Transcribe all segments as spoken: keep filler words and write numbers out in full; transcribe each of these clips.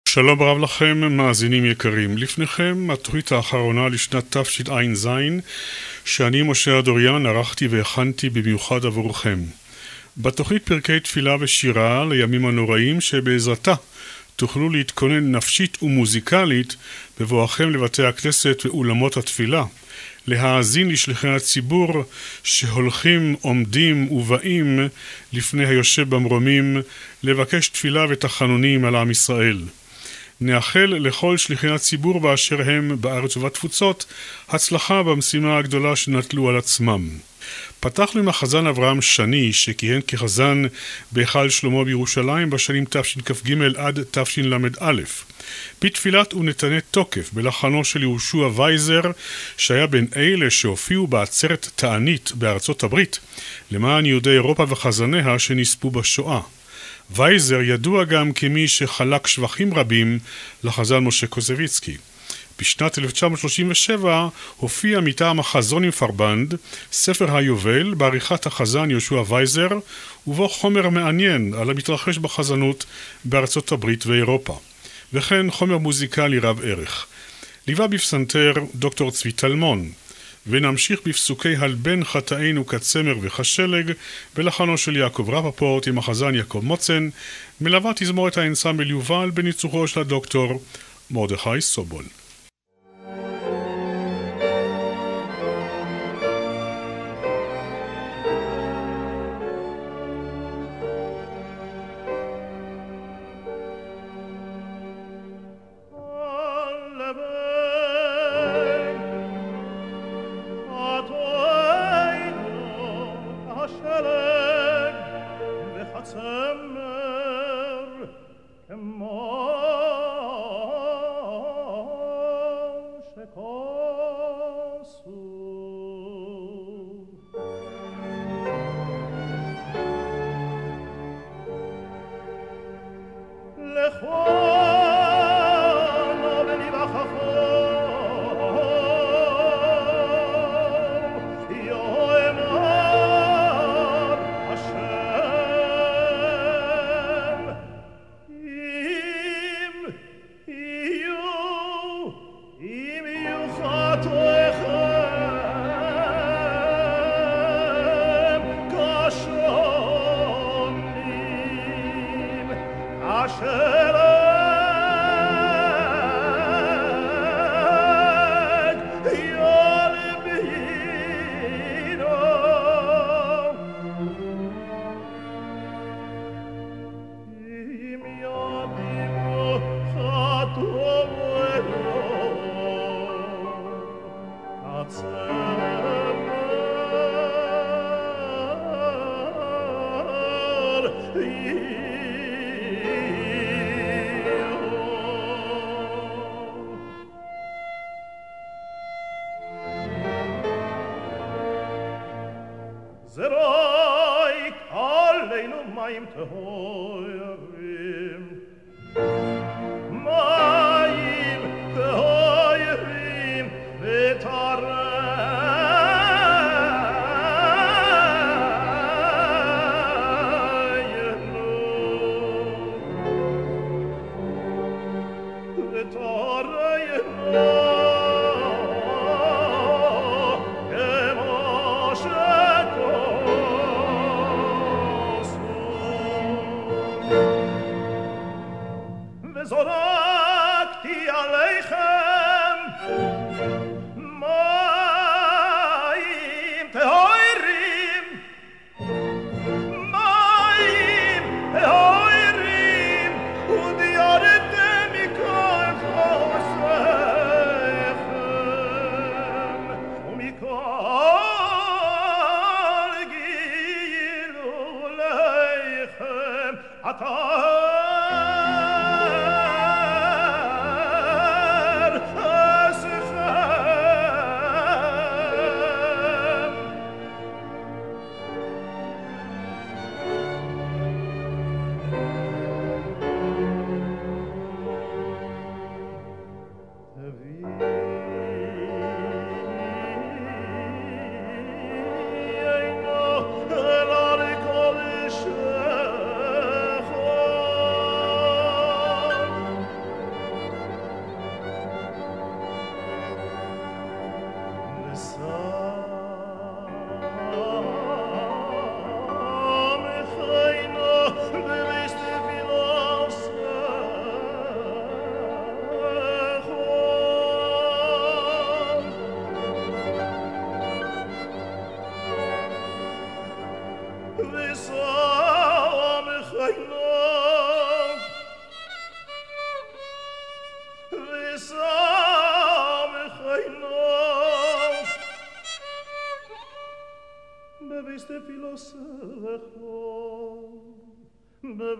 שלום רב לכם, מאזינים יקרים. לפניכם התוכנית האחרונה לשנת תשע"ז, שאני משה אדוריאן ערכתי והכנתי במיוחד עבורכם. בתוכנית פרקי תפילה ושירה לימים הנוראים שבעזרתה תוכלו להתכונן נפשית ומוזיקלית בבואכם לבתי הכנסת ואולמות התפילה, להאזין לשליחי הציבור שהולכים, עומדים ובאים לפני היושב במרומים, לבקש תפילה ותחנונים על עם ישראל. נאחל לכל שליחי הציבור באשר הם בארץ ובתפוצות הצלחה במשימה הגדולה שנטלו על עצמם. פתחנו עם החזן אברהם שני, שכיהן כחזן בהיכל שלמה בירושלים בשנים תשכ"ג עד תשל"א. בתפילת ונתנה תוקף בלחנו של יהושע וייזר, שהיה בין אלה שהופיעו בעצרת תענית בארצות הברית למען יהודי אירופה וחזניה שנספו בשואה. וייזר ידוע גם כמי שחלק שבחים רבים לחזן משה קוזביצקי. בשנת אלף תשע מאות שלושים ושבע הופיע מטעם החזונים פרבנד ספר היובל בעריכת החזן יהושע וייזר, ובו חומר מעניין על המתרחש בחזנות בארצות הברית ואירופה, וכן חומר מוזיקלי רב ערך. ליווה בפסנתר דוקטור צבי תלמון, ונמשיך בפסוקי הלבן חטאינו כצמר וכשלג בלחנו של יעקב רפפורט עם החזן יעקב מוצן, מלווה תזמורת האנסמבל יובל בניצוחו של הדוקטור מרדכי סובול.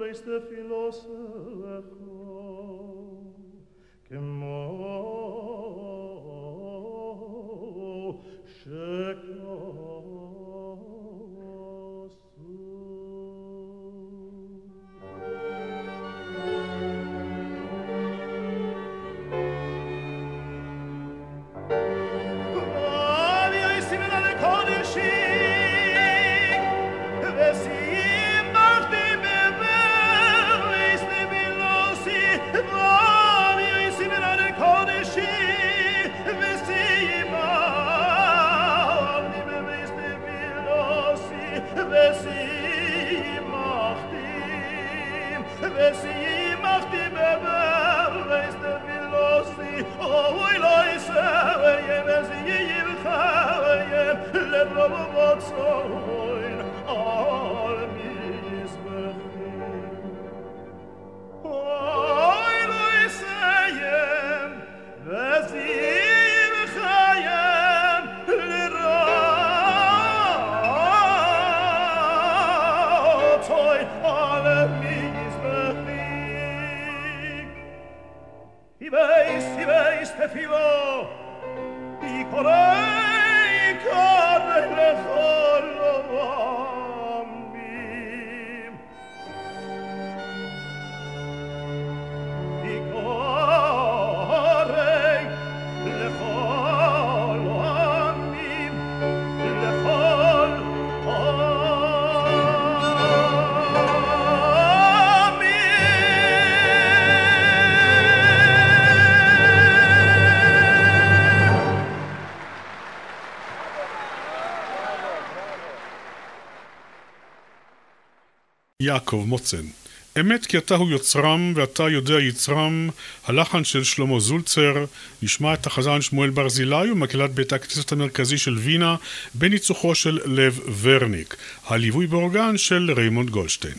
יעקב מוצן. אמת כי אתה הוא יוצרם ואתה יודע יצרם, הלחן של שלמה זולצר, נשמע את החזן שמואל ברזילי ומקהלת בית הכנסת המרכזי של וינה בניצוחו של לב ורניק, הליווי באורגן של ריימונד גולדשטיין.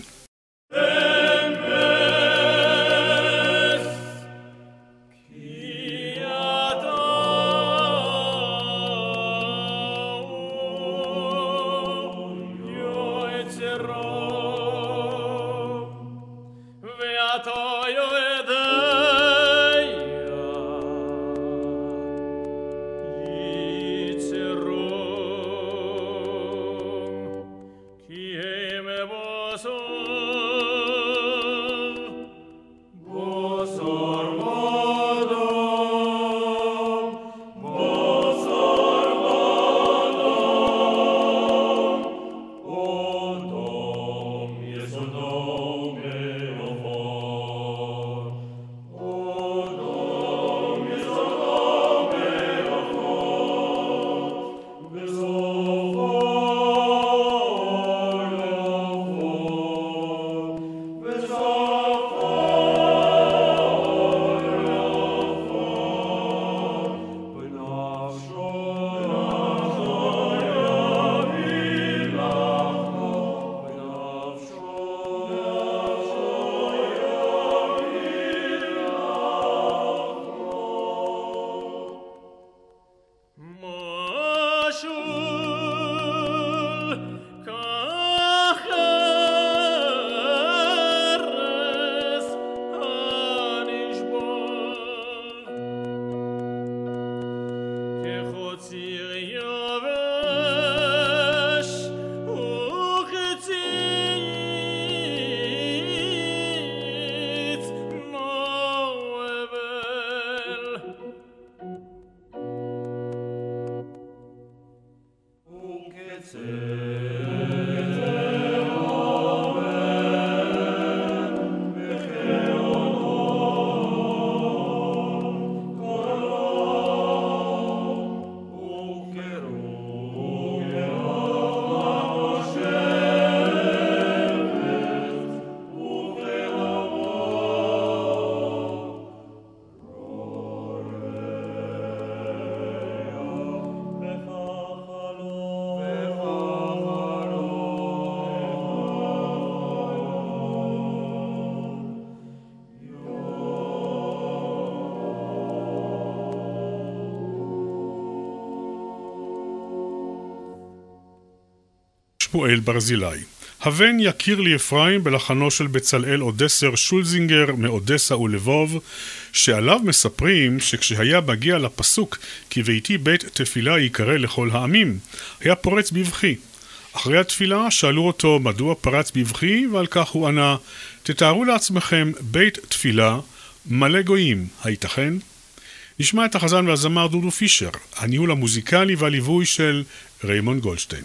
שמואל ברזילי. הבן יכיר לי אפרים בלחנו של בצלאל אודסר שולזינגר מאודסה ולבוב, שעליו מספרים שכשהיה מגיע לפסוק כי ביתי בית תפילה יקרא לכל העמים, היה פורץ בבכי. אחרי התפילה שאלו אותו מדוע פרץ בבכי, ועל כך הוא ענה, תתארו לעצמכם בית תפילה מלא גויים, הייתכן? נשמע את החזן והזמר דודו פישר, הניהול המוזיקלי והליווי של ריימונד גולדשטיין.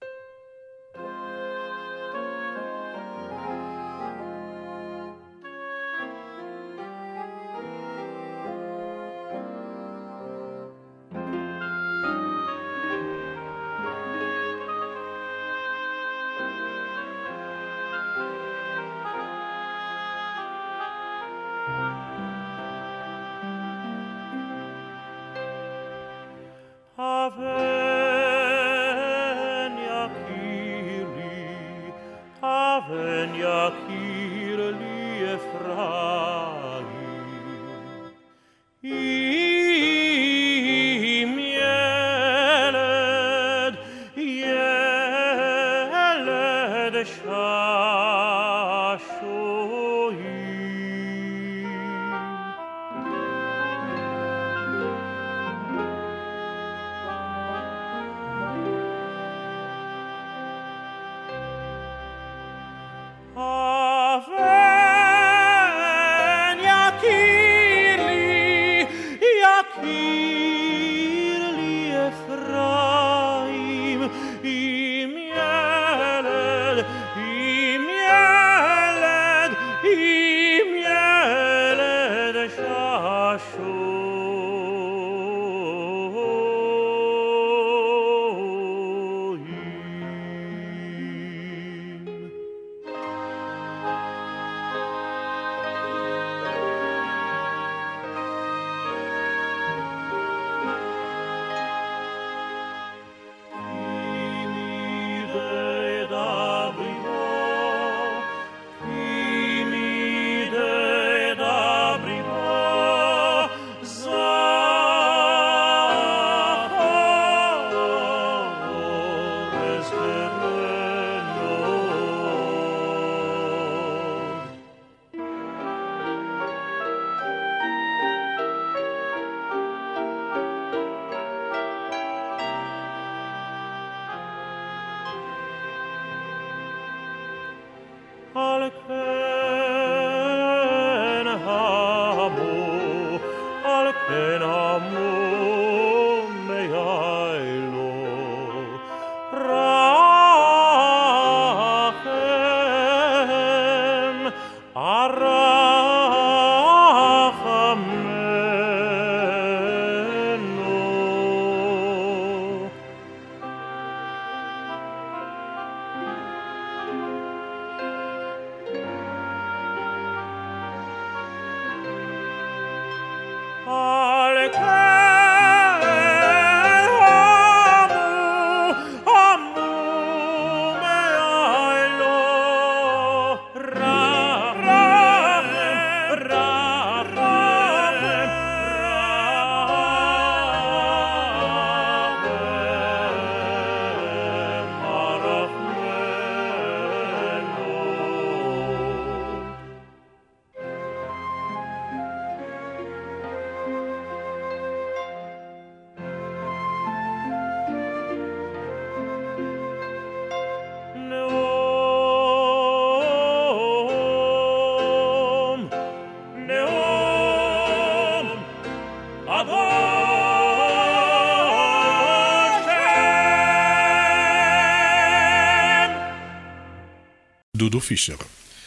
דודו פישר.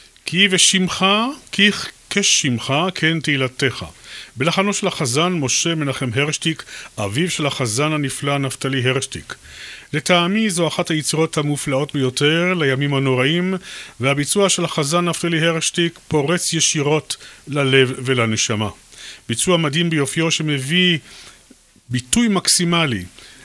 כי ושמך, כי כשמך, כן תהילתך. בלחנו של החזן משה מנחם הרשטיק, אביו של החזן הנפלא נפתלי הרשטיק. לטעמי זו אחת היצירות המופלאות ביותר לימים הנוראים, והביצוע של החזן נפתלי הרשטיק פורץ ישירות ללב ולנשמה. ביצוע מדהים ביופיו שמביא ביטוי מקסימלי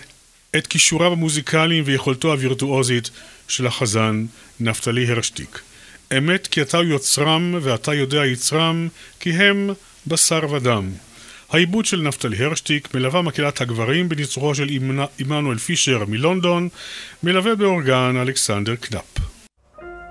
את כישוריו המוזיקליים ויכולתו הווירטואוזית של החזן נפתלי הרשטיק. אמת כי אתה יוצרם ואתה יודע יצרם, כי הם בשר ודם. העיבוד של נפתלי הרשטיק מלווה מקהלת הגברים בניצוחו של עמנואל פישר מלונדון, מלווה באורגן אלכסנדר קנאפ.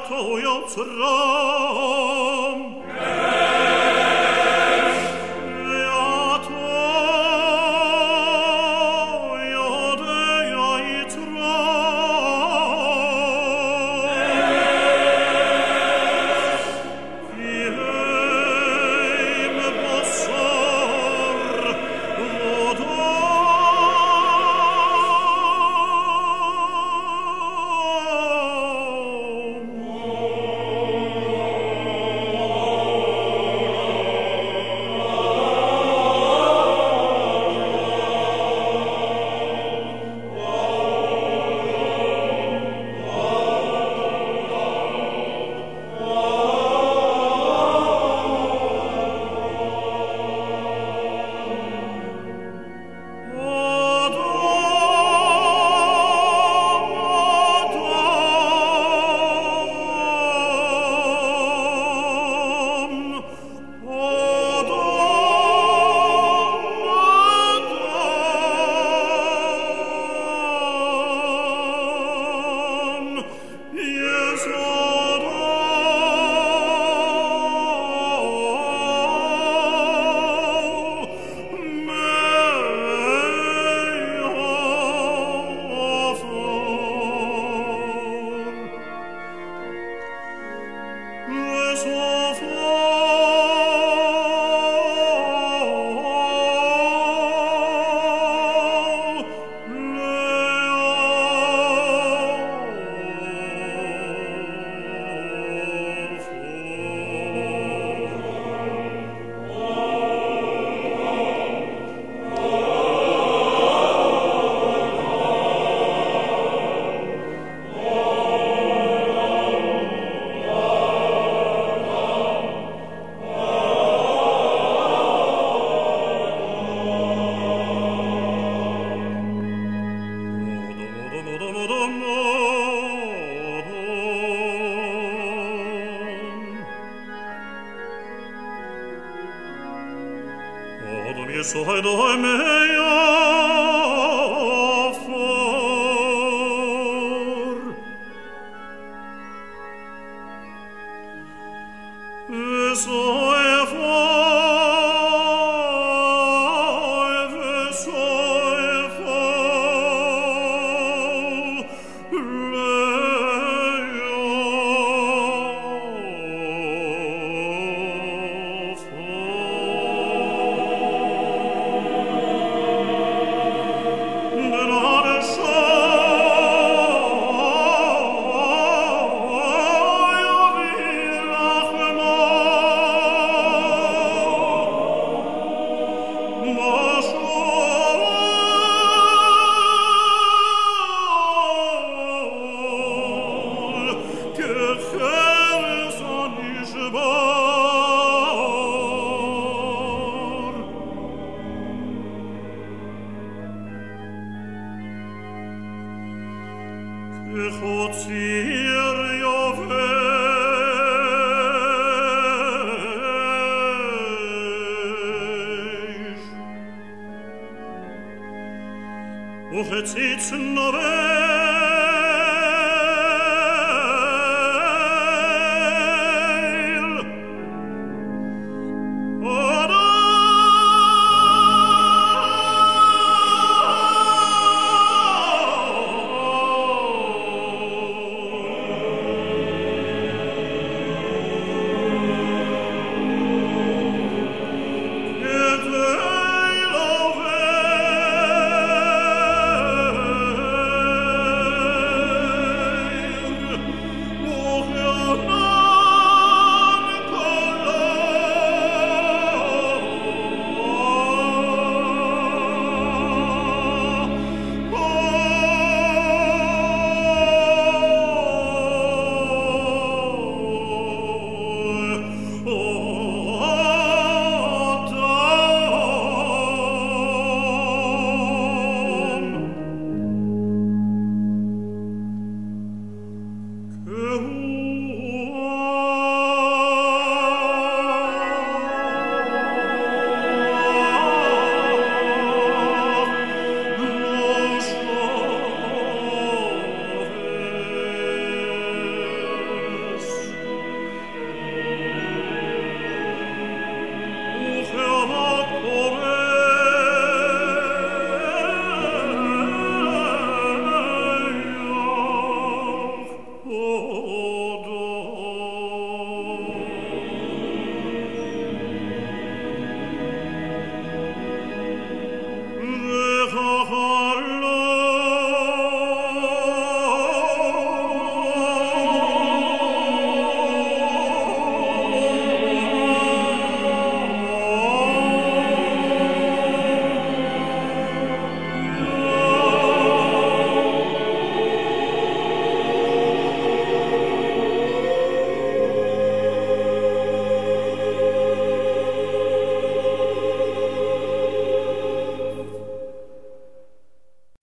Yato Yotzram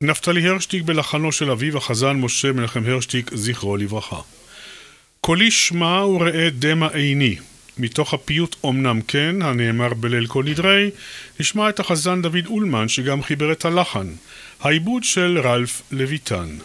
נפתלי הרשטיק בלחנו של אביו החזן משה מנחם הרשטיק זכרו לברכה. קולי שמע וראה דמע עיני, מתוך הפיוט אמנם כן הנאמר בליל כל נדרי, נשמע את החזן דוד אולמן שגם חיבר את הלחן, העיבוד של רלף לויטן.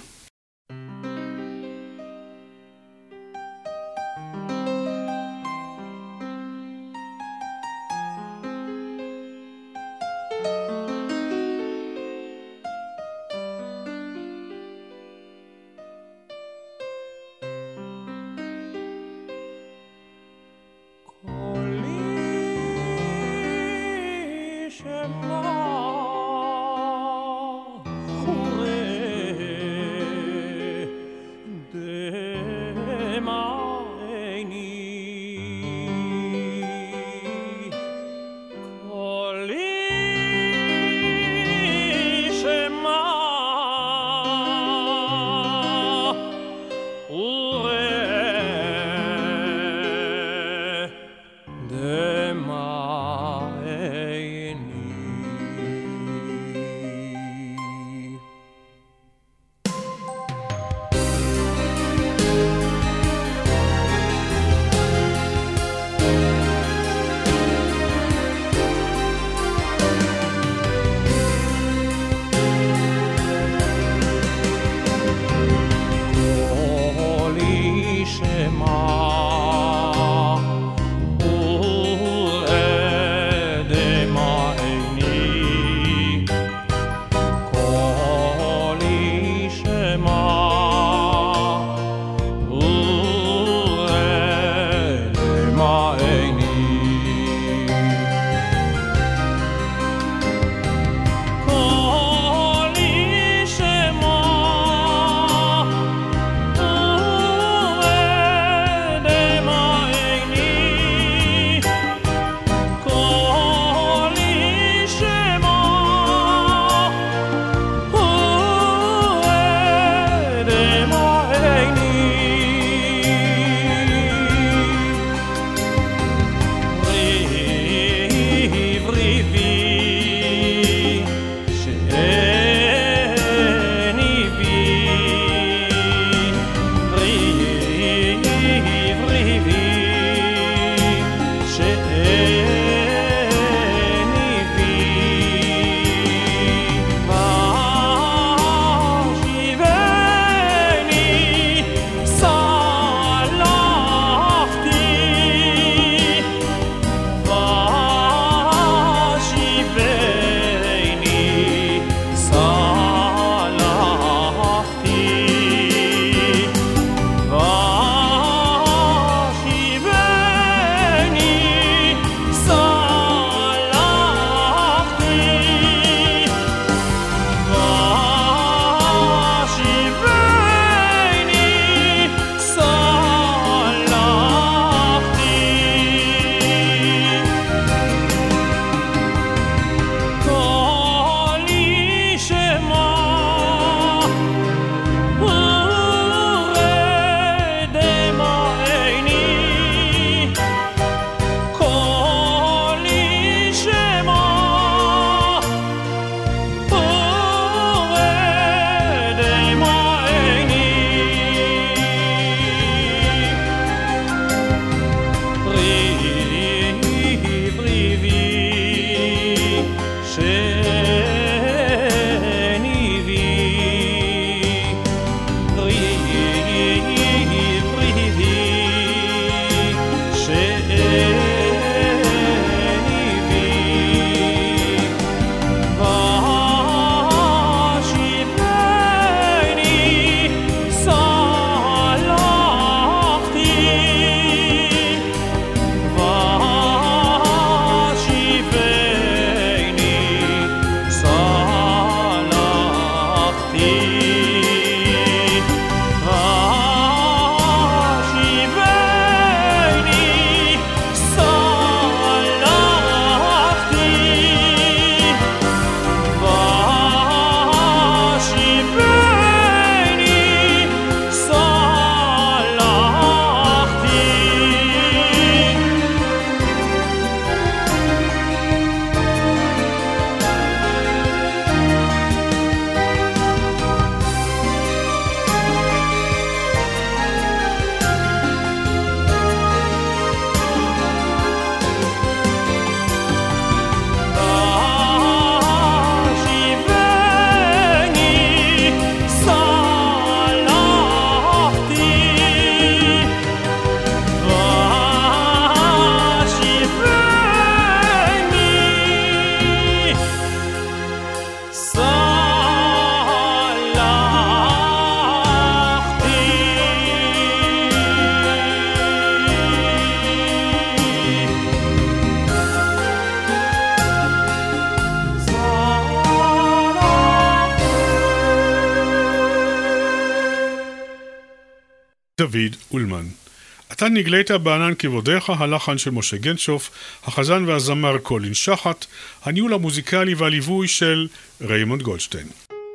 דוד אולמן. אתה נגלית בענן כבודיך, הלחן של משה גנצ'וף, החזן והזמר קולין שחט, הניהול המוזיקלי והליווי של ריימונד גולדשטיין.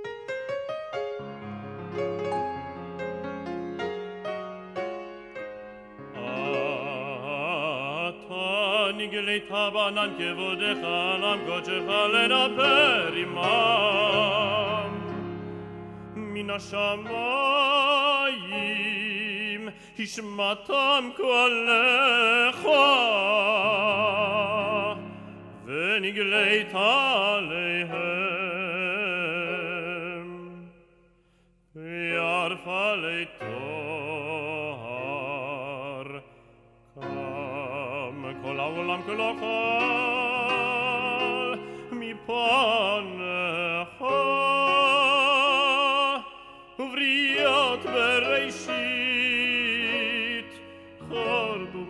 אתה נגלית בענן כבודיך, למקודשך לדבר עמם מן השמיים השמעתם קולך ונגלית עליהם וירפלי טוהר קם כל העולם כולו חל מפניך ובריות בראשית חרדו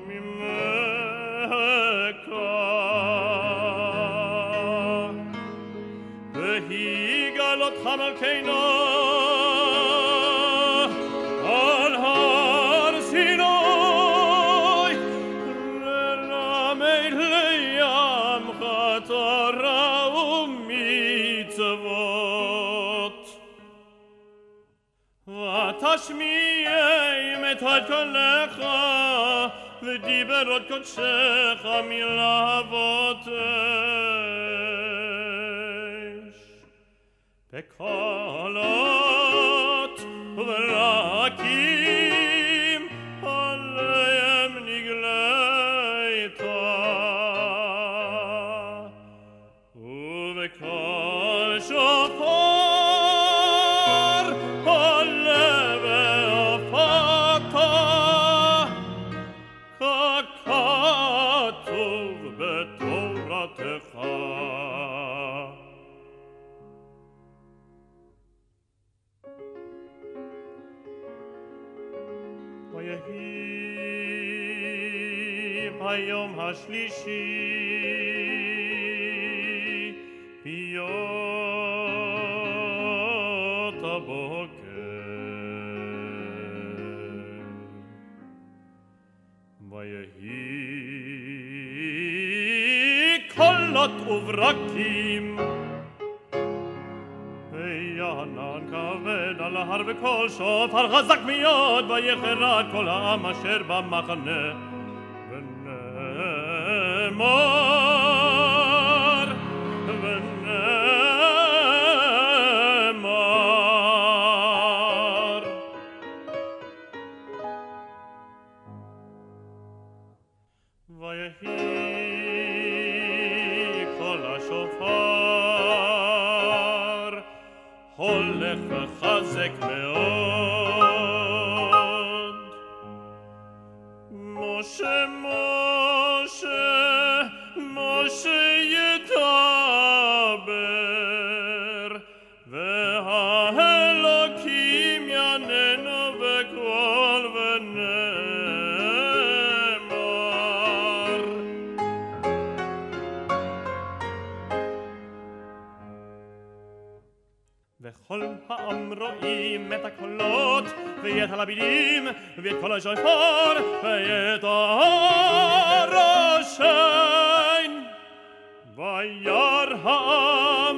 ממך והגלותך מלכנו על הר סיני ללמד לעמך תורה ומצוות ותשמיעם את קולך ודיברות קודשך מלהבות אש בקולות וברקים עליהם נגלית ובקול שופר עולה והפקת ככתוב בתורתך ויהי ביום השלישי ביות הבוקר ויהי קולות וברקים וענן כבד על ההר וקול שופר חזק מאוד ויחרד כל העם אשר במחנה ונאמר ונאמר ויהי קול השופר הולך וחזק מאוד משה משה משה ידבר והאלוקים יעננו בקול ונאמר וכל העם רואים את הקולות ואת הלפידים ואת כל השופר ואת הראשן וירא העם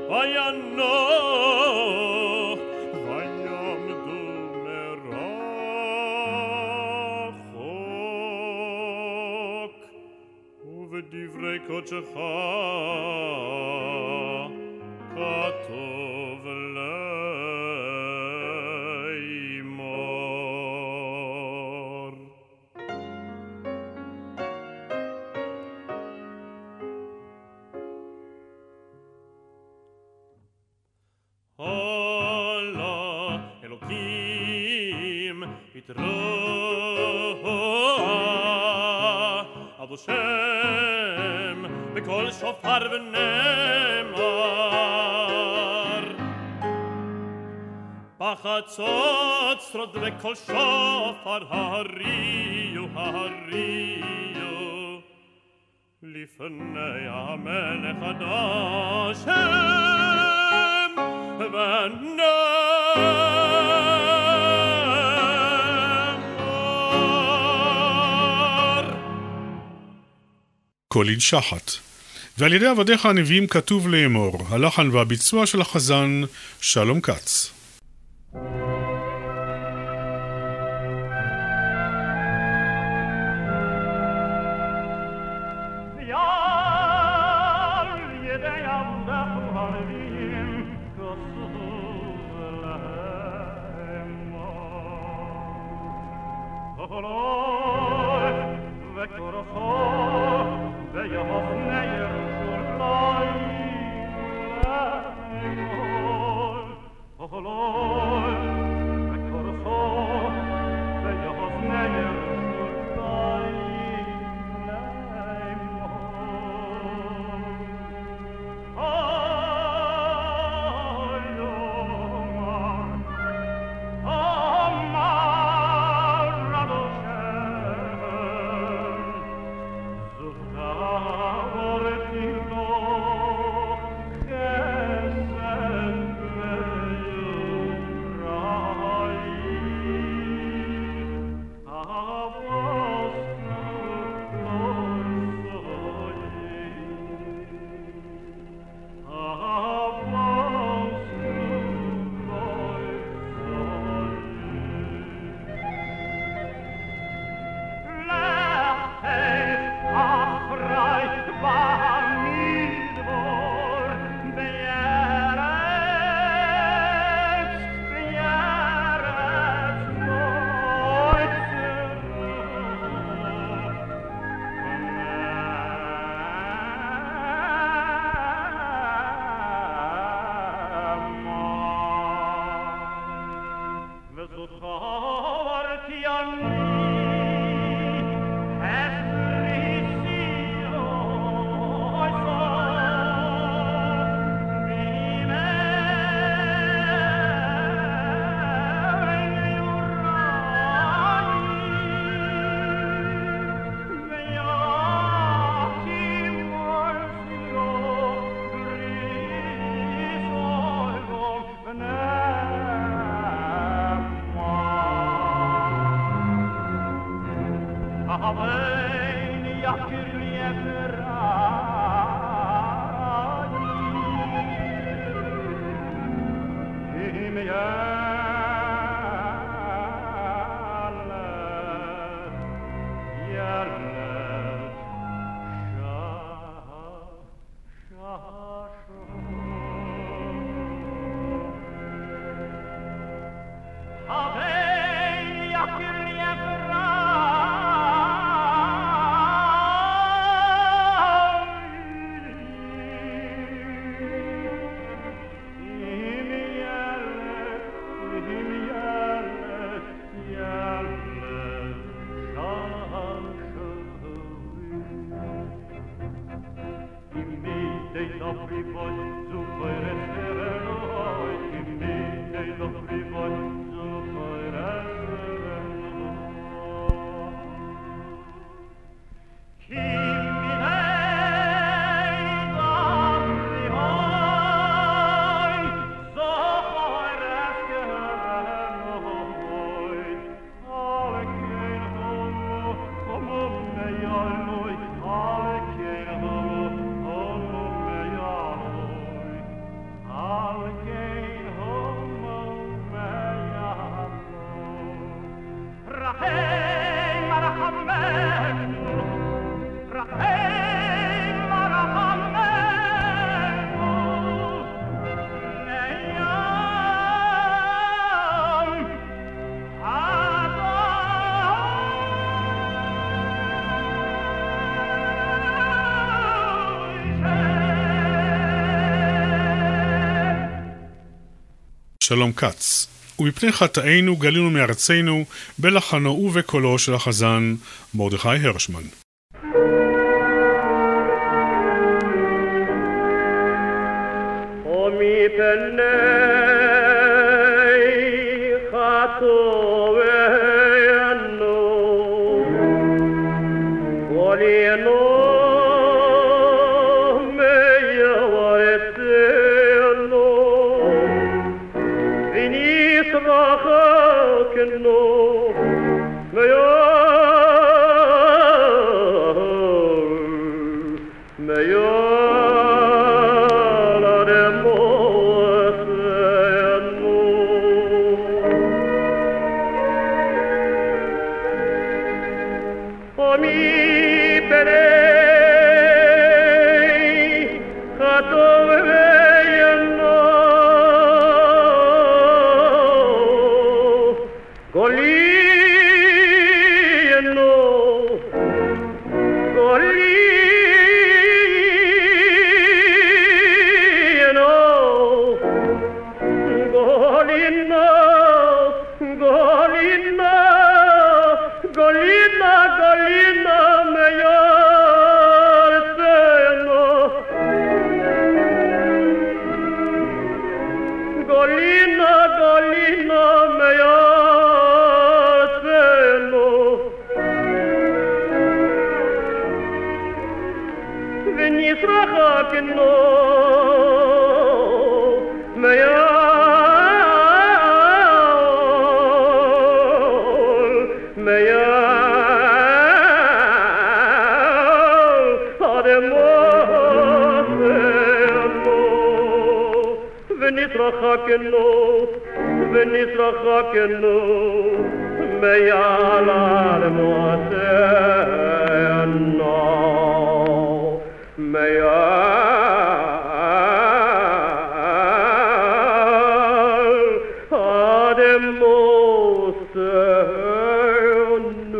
וינוח ויעמדו מרחוק ובדברי קודשך כתוב לאמור הלא אלוקים יתרוע עבו שם בקול שופר ונאמר בחצות שרוד וקול שופר הריו הריו לפני המלך הדשם ונאמר קוליד שחת. ועל ידי עבדיך הנביאים כתוב לאמור, הלחן והביצוע של החזן שלום כץ. שלום כץ. ומפני חטאינו גלינו מארצנו בלחנו ובקולו של החזן מרדכי הרשמן. ומפני חטאינו גלינו no, Golina, Golina, Golina, Golina, mejor seno. Golina, Golina, mejor seno. Veni srachakno, mejor Nisrachakenu, v'nisrachakenu, meyal al moaseno, meyal ad moaseno.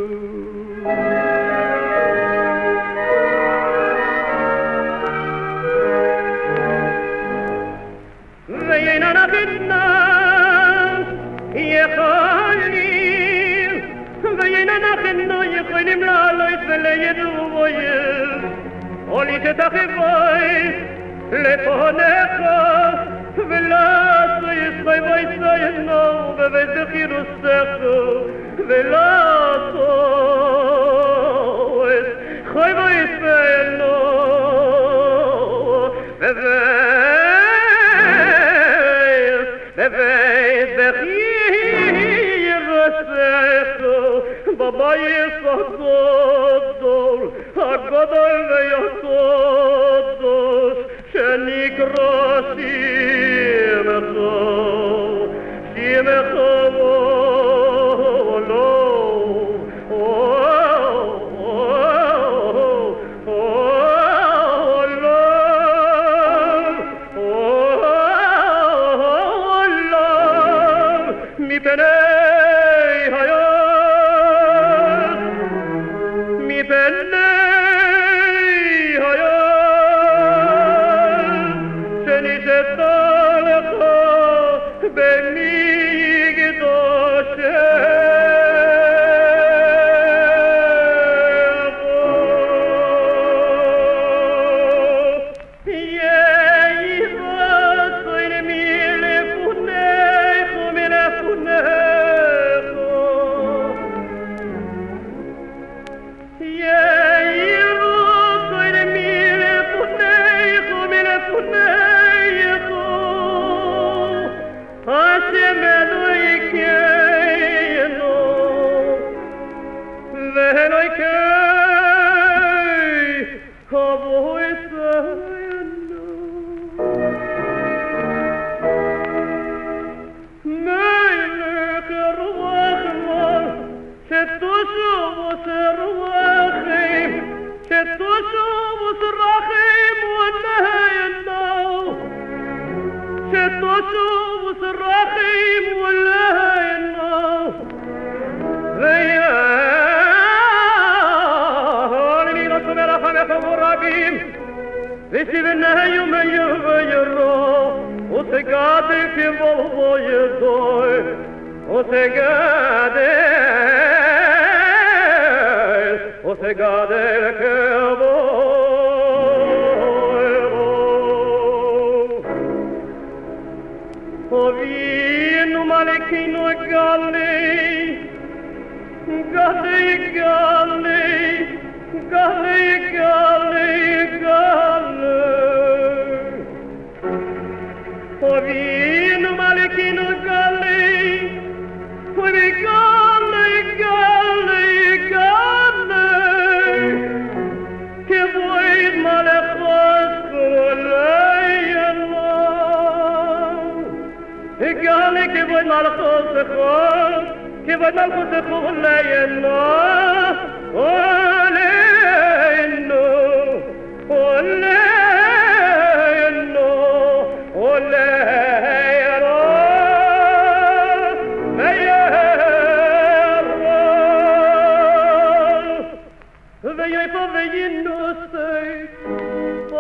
Oli שתחבוי לפונך ולעשו ישחי ויציינו בבית חירוסך ולעשו ישחי ויציינו בבית בבית חירוסך בבית הגדול הגדול ויסודוס שנקרא שמחו שמחו לא מפני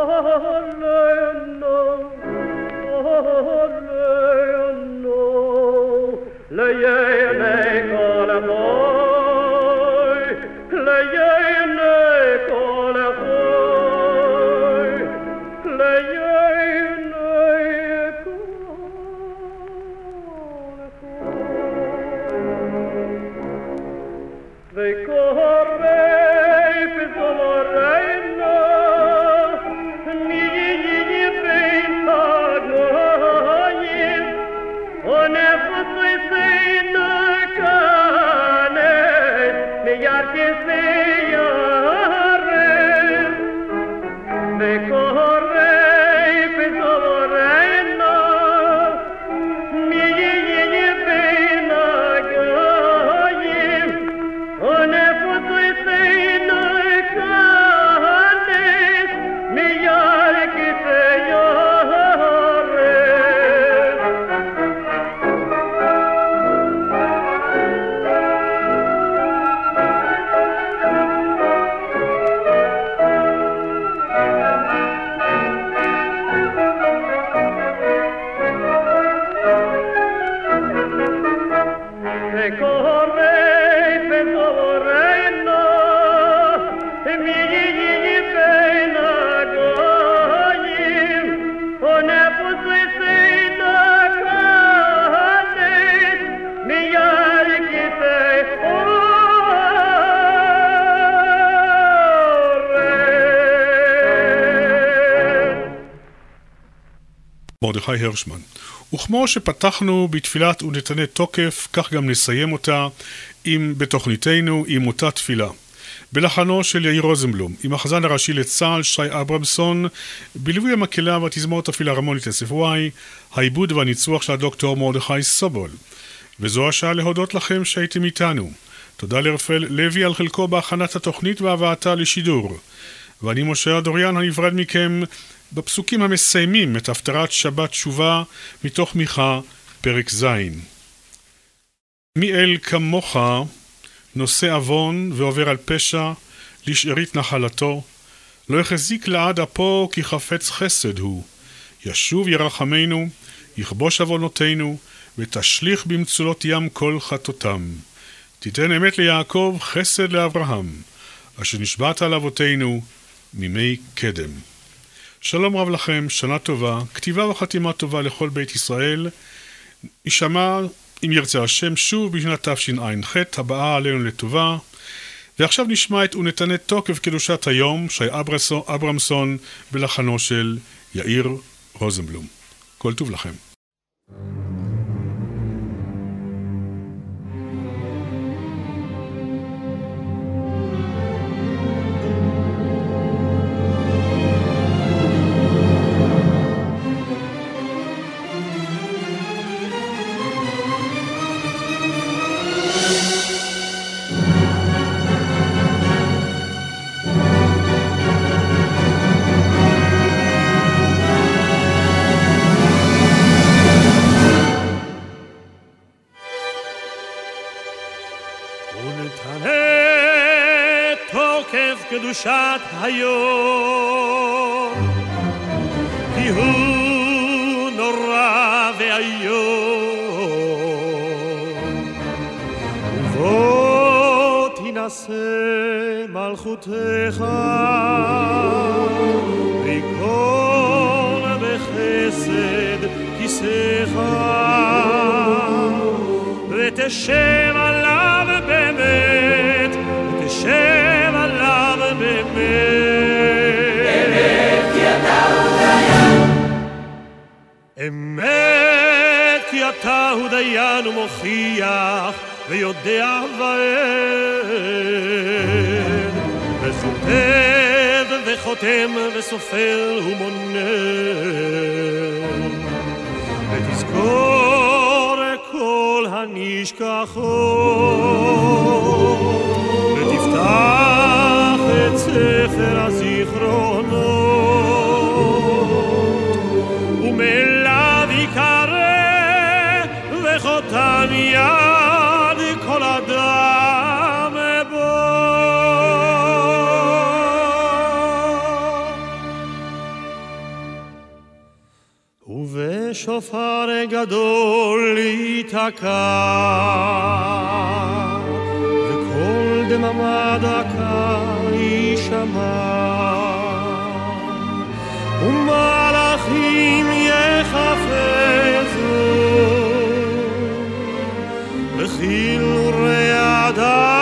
Oh, לייני כל החוי, לייני כל החוי, לייני כל החוי. וקורי פזמורנו, ניי בין הגויים, ונפוץ סינו כאנס, מירקי סיירים. וקורי פזמורנו, ניי בין הגויים, ונפוץ סינו כאנס, מירקי סיירים. מרדכי הרשמן. וכמו שפתחנו בתפילת ונתנה תוקף, כך גם נסיים אותה עם, בתוכניתנו עם אותה תפילה. בלחנו של יאיר רוזנבלום, עם החזן הראשי לצה"ל שי אברמסון, בליווי המקהלה והתזמורת הפילהרמונית אס אף וואי, העיבוד והניצוח של הדוקטור מרדכי סובול. וזו השעה להודות לכם שהייתם איתנו. תודה לרפאל לוי על חלקו בהכנת התוכנית והבאתה לשידור. ואני משה דוריאן הנפרד מכם בפסוקים המסיימים את הפטרת שבת תשובה מתוך מיכה פרק ז'. מי אל כמוך נושא אבון ועובר על פשע לשארית נחלתו, לא יחזיק לעד אפו כי חפץ חסד הוא, ישוב ירחמנו, יכבוש אבונותינו ותשליך במצולות ים כל חטאותם. תיתן אמת ליעקב, חסד לאברהם, אשר נשבעת על אבותינו מימי קדם. שלום רב לכם, שנה טובה, כתיבה וחתימה טובה לכל בית ישראל. נשמע, אם ירצה השם, שוב בשנת תשע"ח, הבאה עלינו לטובה. ועכשיו נשמע את ונתנה תוקף קדושת היום, שי אברמסון, בלחנו של יאיר רוזנבלום. כל טוב לכם. קדושת היום, כי הוא נורא ואיום, ובוא תנסה מלכותך ויקום בחסד כיסך ותשב עליו באמת, ותשב עליו באמת. אמת כי אתה הוא דיין, אמת כי אתה הוא דיין ומוכיח ויודע ואין, וכותב וחותם וסופר ומונה, ותזכור כל הנשכחות, ותפתח את ספר הזיכרונות, ומאליו יקרא וחותם יד כל אדם בו. ובשופר גדול ייתן ייתקע וכל דממה דקה יישמע ומלאכים יחפזו וכאילו רעדה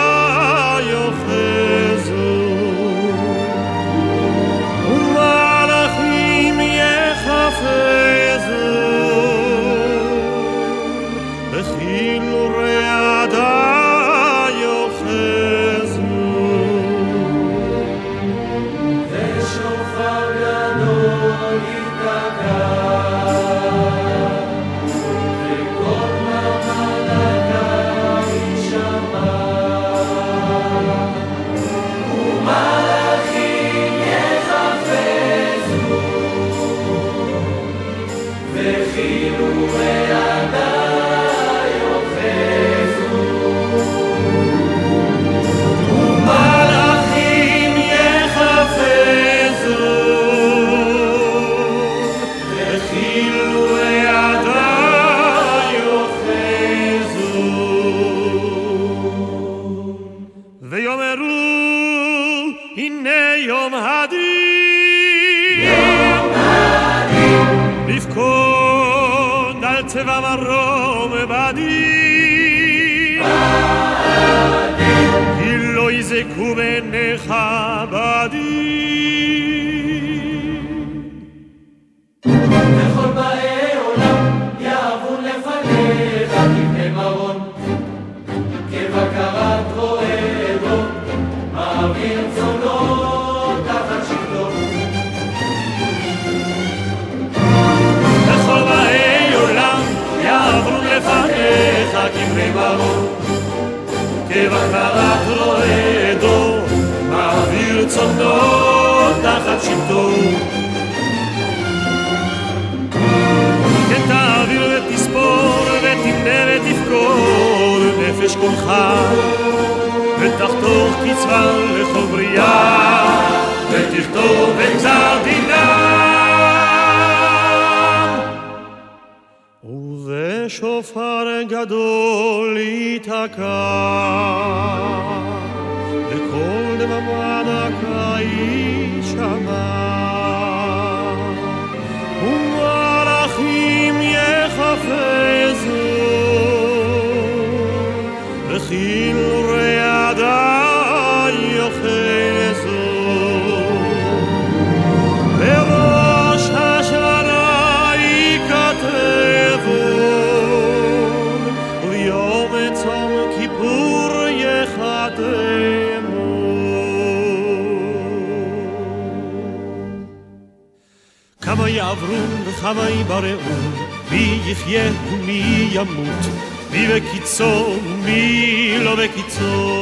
יוחזו ומלאכים יחפזו וכאילו רעדה יוחזו ושופר גדול ייתקע וכל דממה דקה יישמע ומלאכים יחפזו וכאילו רעדה יוחזו ומלאכים יחפזו וכאילו רעדה יוחזו ויאמרו הנה יום הדין לפקוד על צבע מרום בדין כי לא יזכו בעיניך בדין וכל באי עולם יעברו לפניך כבני מרון כבקרת רועה בו מעביר צונו תחת שבטו וכל באי עולם יעברו לפניך כבני מרון כבקרת רועה דו מעביר צונו תחת שבטו כן תעביר ותספור ותמנה ותפקוד נפש כולך ותחתוך קצבה לכל בריאה ותכתוב בגזר דינם ובשופר גדול ייתקע וכל דממה דקה יישמע ומלאכים יחפזו וכאילו רעדה יוחזו בראש השנה ייכתבו וביום צום כיפור יחתמו כמה יעברו וכמה יברעו מי יחיה ומי ימות מי בקיצו ומי לא בקיצו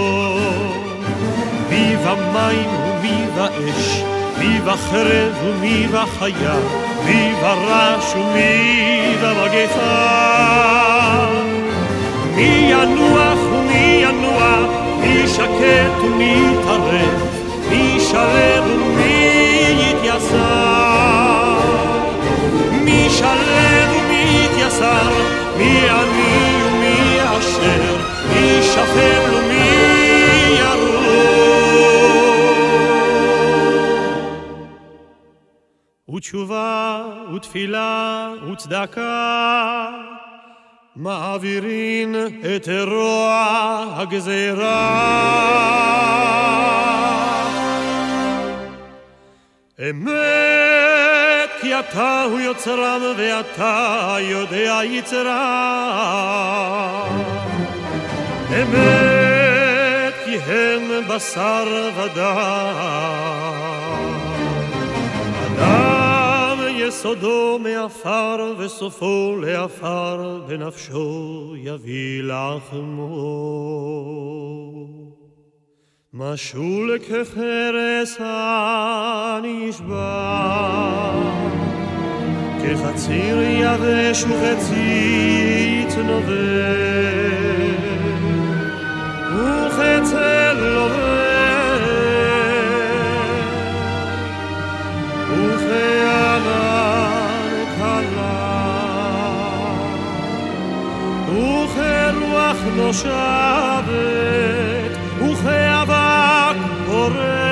מי במים ומי באש מי בחרב ומי בחיה מי ברש ומי במגפה מי ינוח ומי ינוח מי שקט ומי טרף מי שלב ומי יתייסר מי שלב ומי יתייסר מי עני ומי עשיר מי שפל ומי ירוד ותשובה ותפילה וצדקה מעבירין את רוע הגזירה אמת כי אתה הוא יוצרם ואתה יודע יצרם אמת כי הם בשר ודם אדם יסודו מעפר וסופו לעפר בנפשו יביא לחמו משול כחרס הנשבע כחציר יבש וחצית נובש וחצל לובש וכענן קלה וכרוח נושבת וכאבק פורח